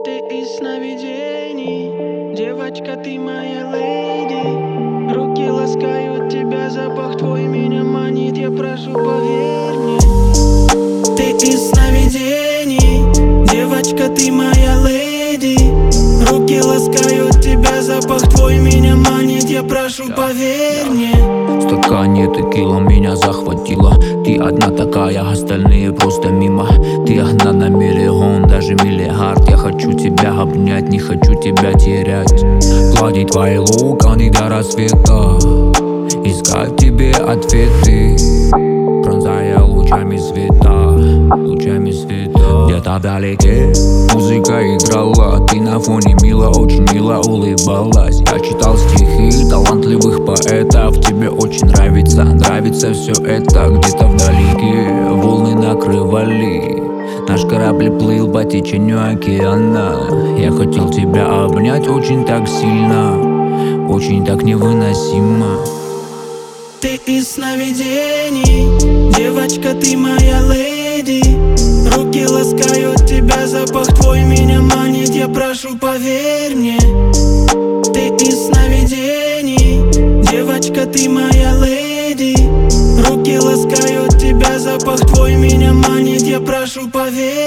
Ты из сновидений, девочка, ты моя леди. Руки ласкают тебя, запах твой меня манит, я прошу, поверь мне. Ты из сновидений, девочка, ты моя леди. Руки ласкают тебя, запах твой меня манит, я прошу, поверь мне. В стакане текила меня захватила. Ты одна такая, остальные просто мимо. Ты одна на миллион, даже миллиард. Я хочу тебя обнять, не хочу тебя терять. Гладить твои локоны до рассвета, искать в тебе ответы, пронзая лучами света, лучами света. Где-то вдалеке музыка играла, ты на фоне мило, очень мило улыбалась. Я читал стихи талантливых поэтов, тебе очень нравится, нравится все это. Где-то вдалеке волны накрывали, наш корабль плыл по течению океана. Я хотел тебя обнять очень так сильно, очень так невыносимо. Ты из сновидений, девочка, ты моя леди. Руки ласкают тебя, запах твой меня манит, я прошу, поверь мне. Ты из сновидений, девочка, ты моя леди. Руки ласкают тебя, запах твой меня манит, я прошу, поверь.